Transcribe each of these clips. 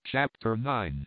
Chapter 9.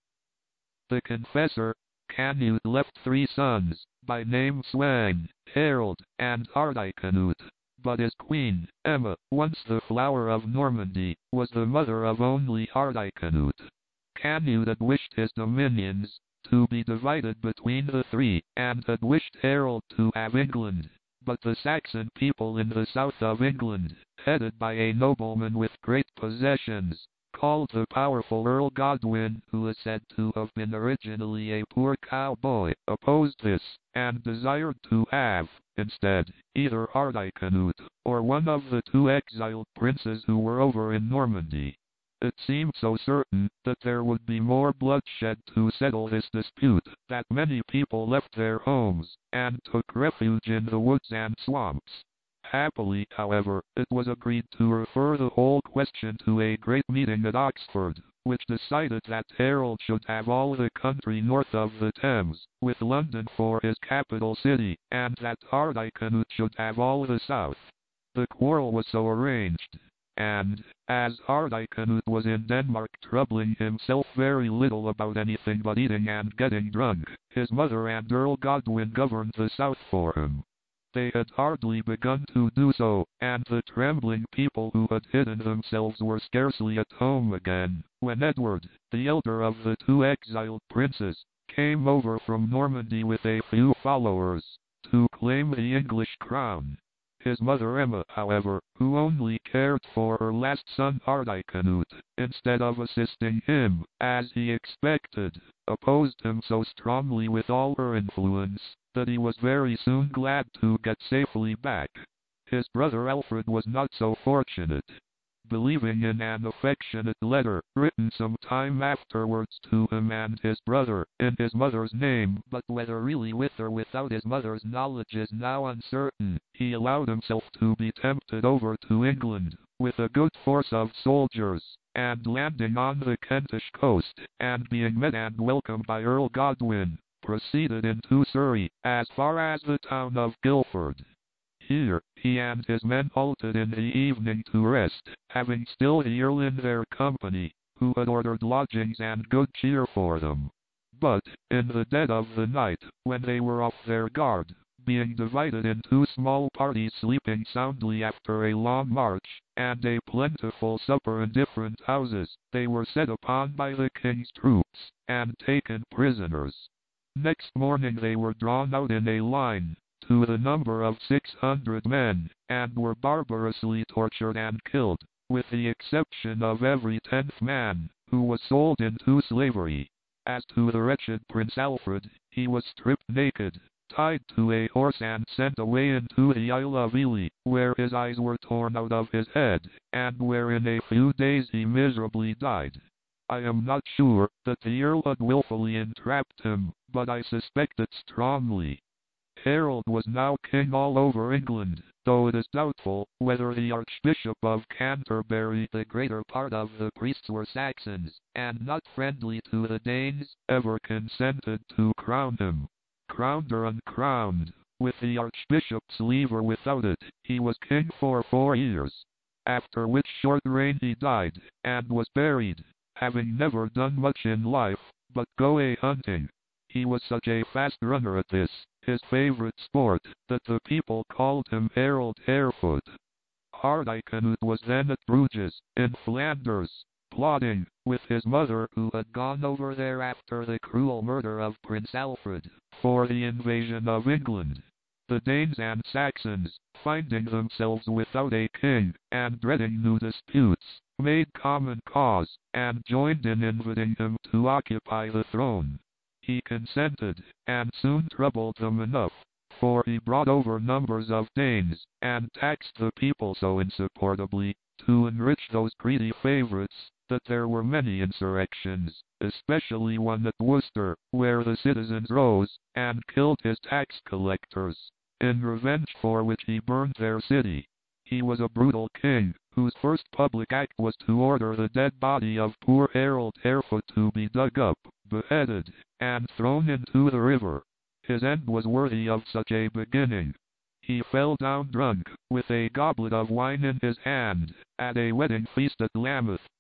The confessor, Canute, left 3 sons, by name Sweyn, Harold, and Hardicanute. But his queen, Emma, once the flower of Normandy, was the mother of only Hardicanute. Canute had wished his dominions to be divided between the 3, and had wished Harold to have England. But the Saxon people in the south of England, headed by a nobleman with great possessions, called the powerful Earl Godwin, who is said to have been originally a poor cowboy, opposed this, and desired to have, instead, either Hardicanute, or one of the 2 exiled princes who were over in Normandy. It seemed so certain that there would be more bloodshed to settle this dispute, that many people left their homes, and took refuge in the woods and swamps. Happily, however, it was agreed to refer the whole question to a great meeting at Oxford, which decided that Harold should have all the country north of the Thames, with London for his capital city, and that Hardicanute should have all the south. The quarrel was so arranged, and, as Hardicanute was in Denmark troubling himself very little about anything but eating and getting drunk, his mother and Earl Godwin governed the south for him. They had hardly begun to do so, and the trembling people who had hidden themselves were scarcely at home again, when Edward, the elder of the 2 exiled princes, came over from Normandy with a few followers, to claim the English crown. His mother Emma, however, who only cared for her last son Hardicanute, instead of assisting him, as he expected, opposed him so strongly with all her influence, that he was very soon glad to get safely back. His brother Alfred was not so fortunate. Believing in an affectionate letter, written some time afterwards to him and his brother, in his mother's name, but whether really with or without his mother's knowledge is now uncertain, he allowed himself to be tempted over to England, with a good force of soldiers, and landing on the Kentish coast, and being met and welcomed by Earl Godwin, proceeded into Surrey, as far as the town of Guildford. Here, he and his men halted in the evening to rest, having still the Earl in their company, who had ordered lodgings and good cheer for them. But, in the dead of the night, when they were off their guard, being divided into small parties sleeping soundly after a long march, and a plentiful supper in different houses, they were set upon by the king's troops, and taken prisoners. Next morning they were drawn out in a line, to the number of 600 men, and were barbarously tortured and killed, with the exception of every 10th man, who was sold into slavery. As to the wretched Prince Alfred, he was stripped naked, tied to a horse and sent away into the Isle of Ely, where his eyes were torn out of his head, and where in a few days he miserably died. I am not sure that the Earl had wilfully entrapped him, but I suspect it strongly. Harold was now king all over England, though it is doubtful whether the Archbishop of Canterbury, the greater part of the priests were Saxons, and not friendly to the Danes, ever consented to crown him. Crowned or uncrowned, with the Archbishop's leave or without it, he was king for 4 years, after which short reign he died, and was buried, having never done much in life, but go a-hunting. He was such a fast runner at this, his favorite sport, that the people called him Harold Harefoot. Hardicanute was then at Bruges, in Flanders, plotting, with his mother who had gone over there after the cruel murder of Prince Alfred, for the invasion of England. The Danes and Saxons, finding themselves without a king, and dreading new disputes, made common cause, and joined in inviting him to occupy the throne. He consented, and soon troubled them enough, for he brought over numbers of Danes, and taxed the people so insupportably, to enrich those greedy favorites, that there were many insurrections, especially one at Worcester, where the citizens rose, and killed his tax collectors, in revenge for which he burned their city. He was a brutal king, whose first public act was to order the dead body of poor Harold Harefoot to be dug up, beheaded, and thrown into the river. His end was worthy of such a beginning. He fell down drunk, with a goblet of wine in his hand, at a wedding feast at Lambeth,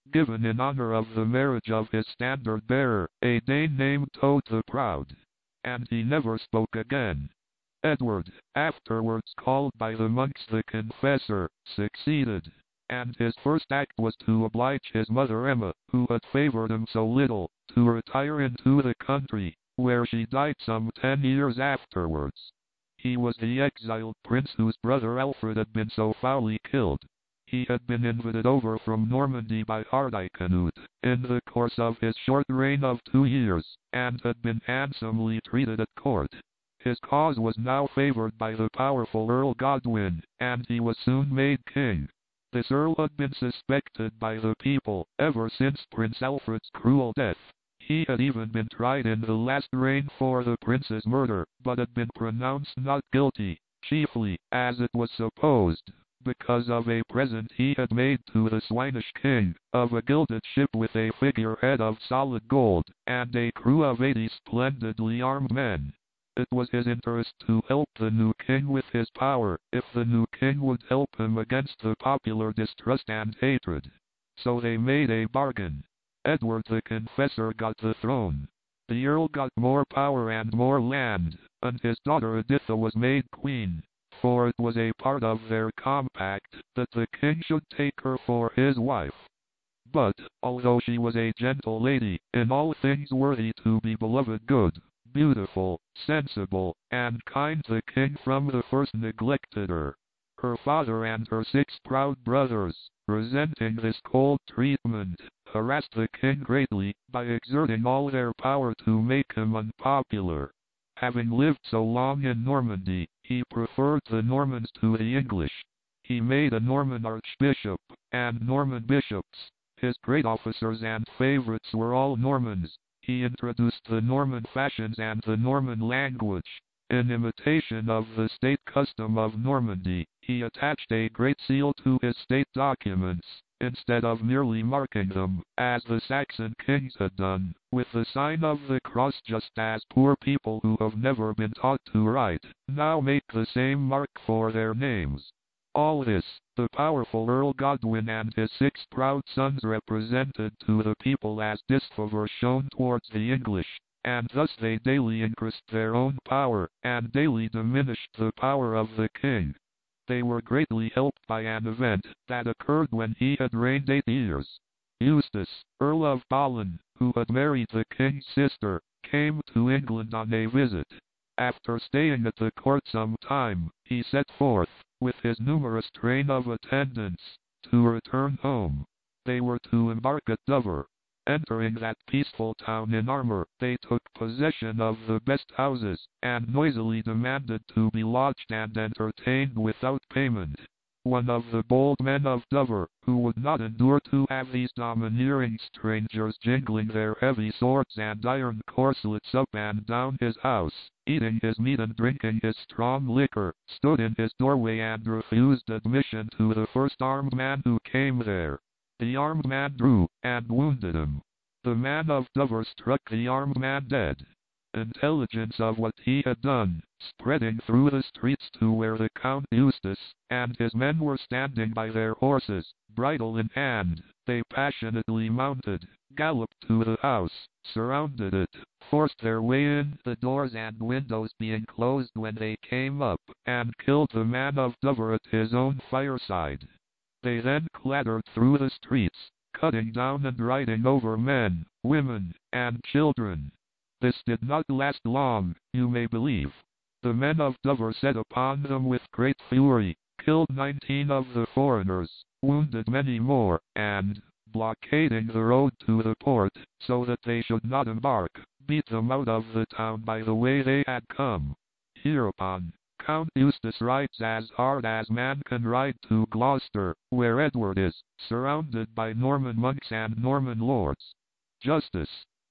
given in honor of the marriage of his standard-bearer, a Dane named Tod the Proud. And he never spoke again. Edward, afterwards called by the monks the Confessor, succeeded, and his first act was to oblige his mother Emma, who had favored him so little, to retire into the country, where she died some 10 years afterwards. He was the exiled prince whose brother Alfred had been so foully killed. He had been invited over from Normandy by Hardicanute, in the course of his short reign of 2 years, and had been handsomely treated at court. His cause was now favored by the powerful Earl Godwin, and he was soon made king. This earl had been suspected by the people ever since Prince Alfred's cruel death. He had even been tried in the last reign for the prince's murder, but had been pronounced not guilty, chiefly, as it was supposed, because of a present he had made to the Swinish king, of a gilded ship with a figurehead of solid gold, and a crew of 80 splendidly armed men. It was his interest to help the new king with his power, if the new king would help him against the popular distrust and hatred. So they made a bargain. Edward the Confessor got the throne. The earl got more power and more land, and his daughter Editha was made queen, for it was a part of their compact that the king should take her for his wife. But, although she was a gentle lady, in all things worthy to be beloved, good, beautiful, sensible, and kind, the king from the first neglected her. Her father and her 6 proud brothers, resenting this cold treatment, harassed the king greatly, by exerting all their power to make him unpopular. Having lived so long in Normandy, he preferred the Normans to the English. He made a Norman archbishop, and Norman bishops. His great officers and favorites were all Normans. He introduced the Norman fashions and the Norman language. In imitation of the state custom of Normandy, he attached a great seal to his state documents, instead of merely marking them, as the Saxon kings had done, with the sign of the cross, just as poor people who have never been taught to write, now make the same mark for their names. All this, the powerful Earl Godwin and his 6 proud sons represented to the people as disfavor shown towards the English, and thus they daily increased their own power, and daily diminished the power of the king. They were greatly helped by an event that occurred when he had reigned 8 years. Eustace, Earl of Boleyn, who had married the king's sister, came to England on a visit. After staying at the court some time, he set forth, with his numerous train of attendants, to return home. They were to embark at Dover. Entering that peaceful town in armor, they took possession of the best houses, and noisily demanded to be lodged and entertained without payment. One of the bold men of Dover, who would not endure to have these domineering strangers jingling their heavy swords and iron corselets up and down his house, eating his meat and drinking his strong liquor, stood in his doorway and refused admission to the first armed man who came there. The armed man drew, and wounded him. The man of Dover struck the armed man dead. Intelligence of what he had done, spreading through the streets to where the Count Eustace and his men were standing by their horses, bridle in hand, they passionately mounted, galloped to the house, surrounded it, forced their way in, the doors and windows being closed when they came up, and killed the man of Dover at his own fireside. They then clattered through the streets, cutting down and riding over men, women, and children. This did not last long, you may believe. The men of Dover set upon them with great fury, killed 19 of the foreigners, wounded many more, and, blockading the road to the port, so that they should not embark, beat them out of the town by the way they had come. Hereupon, Count Eustace rides as hard as man can ride to Gloucester, where Edward is, surrounded by Norman monks and Norman lords. Justice!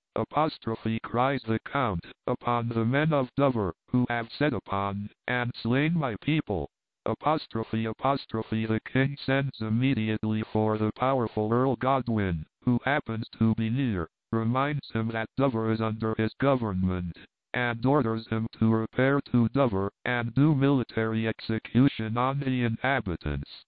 Cries the Count, upon the men of Dover, who have set upon, and slain my people. The king sends immediately for the powerful Earl Godwin, who happens to be near, reminds him that Dover is under his government, and orders him to repair to Dover, and do military execution on the inhabitants.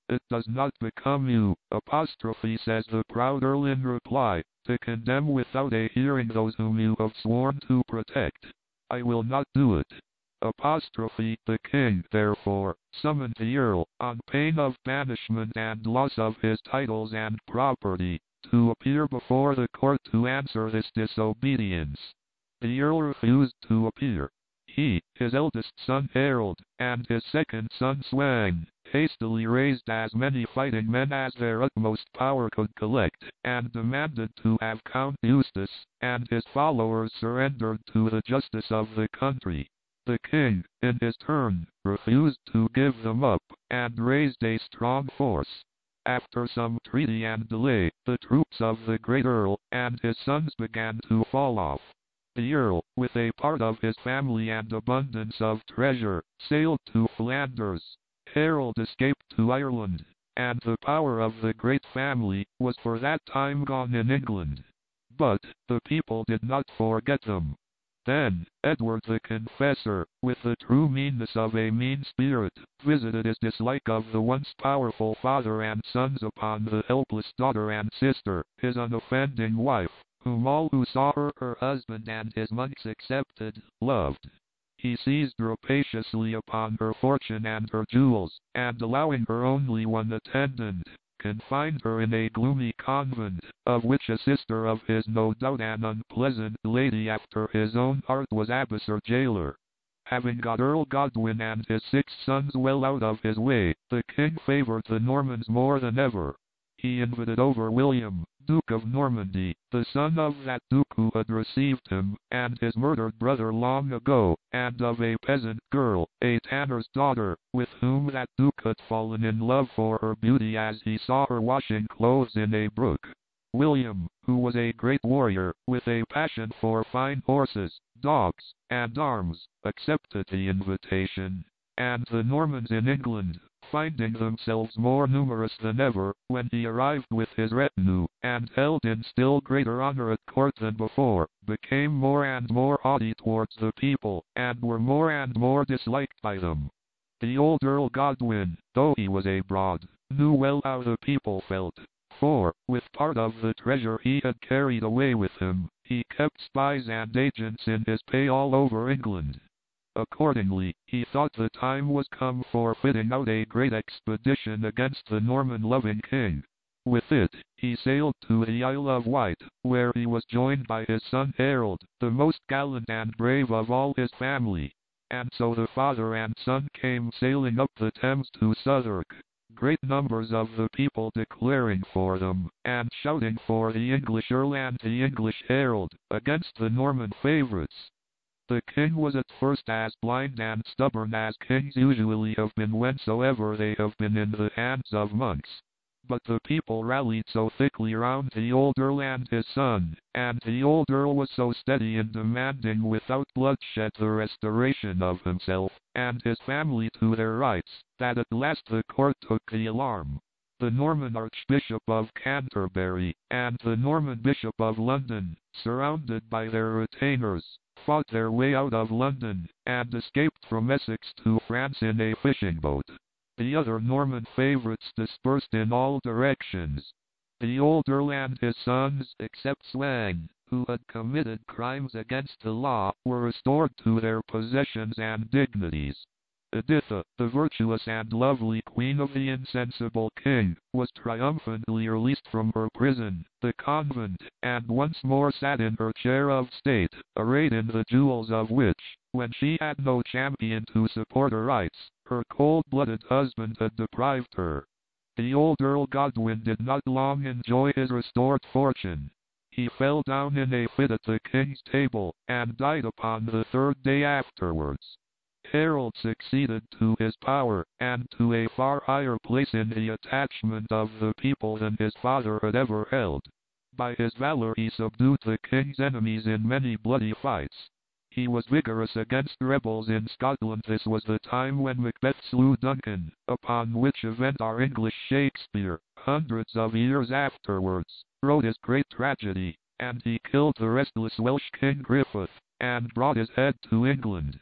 It does not become you, apostrophe, says the proud Earl in reply, to condemn without a hearing those whom you have sworn to protect. I will not do it. Apostrophe, the king, therefore, summoned the Earl, on pain of banishment and loss of his titles and property, to appear before the court to answer this disobedience. The Earl refused to appear. He, his eldest son Harold, and his second son Sweyn, hastily raised as many fighting men as their utmost power could collect, and demanded to have Count Eustace and his followers surrendered to the justice of the country. The king, in his turn, refused to give them up, and raised a strong force. After some treaty and delay, the troops of the great Earl and his sons began to fall off. The Earl, with a part of his family and abundance of treasure, sailed to Flanders. Harold escaped to Ireland, and the power of the great family was for that time gone in England. But the people did not forget them. Then, Edward the Confessor, with the true meanness of a mean spirit, visited his dislike of the once powerful father and sons upon the helpless daughter and sister, his unoffending wife, whom all who saw her husband and his monks accepted, loved. He seized rapaciously upon her fortune and her jewels, and allowing her only one attendant, confined her in a gloomy convent, of which a sister of his, no doubt an unpleasant lady after his own heart, was abbess or jailer. Having got Earl Godwin and his 6 sons well out of his way, the king favoured the Normans more than ever. He invited over William, Duke of Normandy, the son of that duke who had received him, and his murdered brother long ago, and of a peasant girl, a tanner's daughter, with whom that duke had fallen in love for her beauty as he saw her washing clothes in a brook. William, who was a great warrior, with a passion for fine horses, dogs, and arms, accepted the invitation, and the Normans in England, finding themselves more numerous than ever, when he arrived with his retinue, and held in still greater honor at court than before, became more and more haughty towards the people, and were more and more disliked by them. The old Earl Godwin, though he was abroad, knew well how the people felt, for, with part of the treasure he had carried away with him, he kept spies and agents in his pay all over England. Accordingly, he thought the time was come for fitting out a great expedition against the Norman-loving king. With it, he sailed to the Isle of Wight, where he was joined by his son Harold, the most gallant and brave of all his family. And so the father and son came sailing up the Thames to Southwark, great numbers of the people declaring for them, and shouting for the English Earl and the English Harold, against the Norman favourites. The king was at first as blind and stubborn as kings usually have been whensoever they have been in the hands of monks. But the people rallied so thickly round the old Earl and his son, and the old Earl was so steady in demanding without bloodshed the restoration of himself and his family to their rights, that at last the court took the alarm. The Norman Archbishop of Canterbury, and the Norman Bishop of London, surrounded by their retainers, fought their way out of London, and escaped from Essex to France in a fishing boat. The other Norman favourites dispersed in all directions. The old Earl and his sons, except Sweyn, who had committed crimes against the law, were restored to their possessions and dignities. Editha, the virtuous and lovely queen of the insensible king, was triumphantly released from her prison, the convent, and once more sat in her chair of state, arrayed in the jewels of which, when she had no champion to support her rights, her cold-blooded husband had deprived her. The old Earl Godwin did not long enjoy his restored fortune. He fell down in a fit at the king's table, and died upon the 3rd day afterwards. Harold succeeded to his power, and to a far higher place in the attachment of the people than his father had ever held. By his valor he subdued the king's enemies in many bloody fights. He was vigorous against rebels in Scotland. This was the time when Macbeth slew Duncan, upon which event our English Shakespeare, hundreds of years afterwards, wrote his great tragedy, and he killed the restless Welsh King Griffith, and brought his head to England.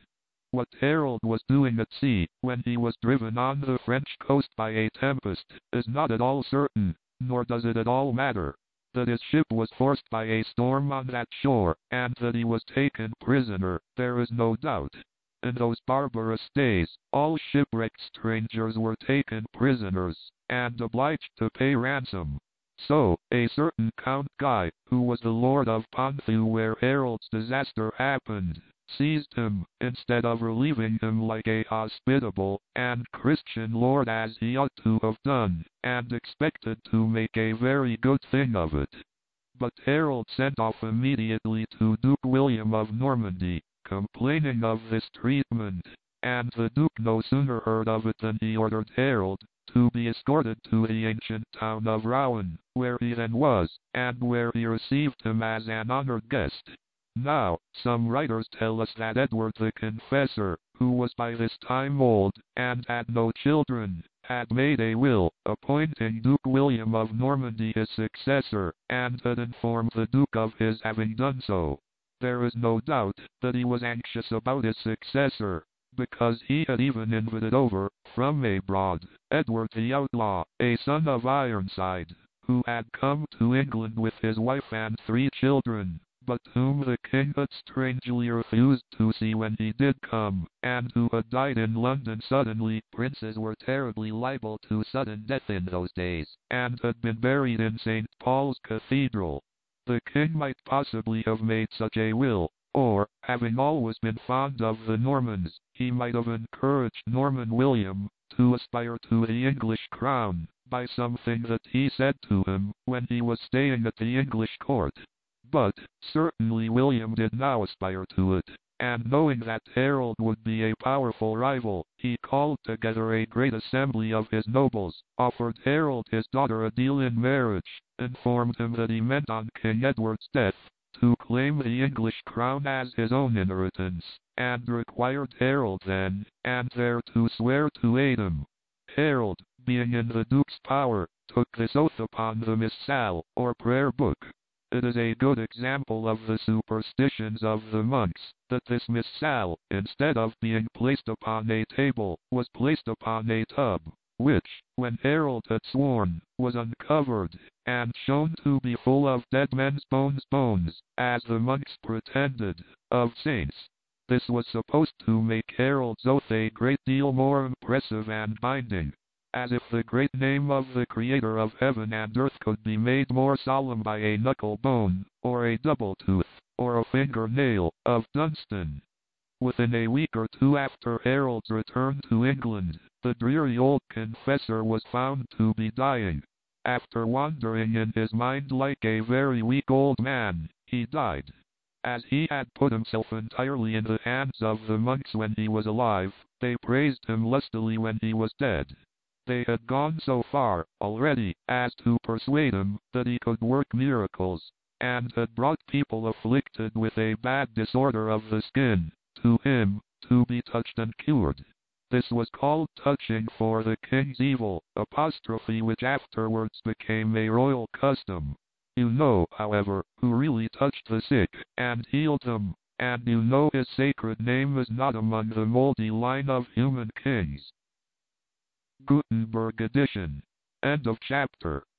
What Harold was doing at sea, when he was driven on the French coast by a tempest, is not at all certain, nor does it at all matter. That his ship was forced by a storm on that shore, and that he was taken prisoner, there is no doubt. In those barbarous days, all shipwrecked strangers were taken prisoners, and obliged to pay ransom. So, a certain Count Guy, who was the lord of Ponthieu where Harold's disaster happened, seized him, instead of relieving him like a hospitable and Christian lord as he ought to have done, and expected to make a very good thing of it. But Harold sent off immediately to Duke William of Normandy, complaining of this treatment, and the Duke no sooner heard of it than he ordered Harold to be escorted to the ancient town of Rouen, where he then was, and where he received him as an honored guest. Now, some writers tell us that Edward the Confessor, who was by this time old, and had no children, had made a will, appointing Duke William of Normandy his successor, and had informed the Duke of his having done so. There is no doubt that he was anxious about his successor, because he had even invited over, from abroad, Edward the Outlaw, a son of Ironside, who had come to England with his wife and 3 children, but whom the king had strangely refused to see when he did come, and who had died in London suddenly. Princes were terribly liable to sudden death in those days, and had been buried in St. Paul's Cathedral. The king might possibly have made such a will, or, having always been fond of the Normans, he might have encouraged Norman William to aspire to the English crown, by something that he said to him when he was staying at the English court. But, certainly William did now aspire to it, and knowing that Harold would be a powerful rival, he called together a great assembly of his nobles, offered Harold his daughter Adele in marriage, informed him that he meant on King Edward's death to claim the English crown as his own inheritance, and required Harold then and there to swear to aid him. Harold, being in the Duke's power, took this oath upon the Missal, or prayer book. It is a good example of the superstitions of the monks, that this Missal, instead of being placed upon a table, was placed upon a tub, which, when Harold had sworn, was uncovered, and shown to be full of dead men's bones, as the monks pretended, of saints. This was supposed to make Harold's oath a great deal more impressive and binding, as if the great name of the Creator of heaven and earth could be made more solemn by a knuckle bone, or a double tooth, or a finger-nail, of Dunstan. Within a week or 2 after Harold's return to England, the dreary old confessor was found to be dying. After wandering in his mind like a very weak old man, he died. As he had put himself entirely in the hands of the monks when he was alive, they praised him lustily when he was dead. They had gone so far, already, as to persuade him that he could work miracles, and had brought people afflicted with a bad disorder of the skin to him, to be touched and cured. This was called touching for the king's evil, apostrophe which afterwards became a royal custom. You know, however, who really touched the sick, and healed them, and you know his sacred name is not among the moldy line of human kings. Gutenberg edition. End of chapter.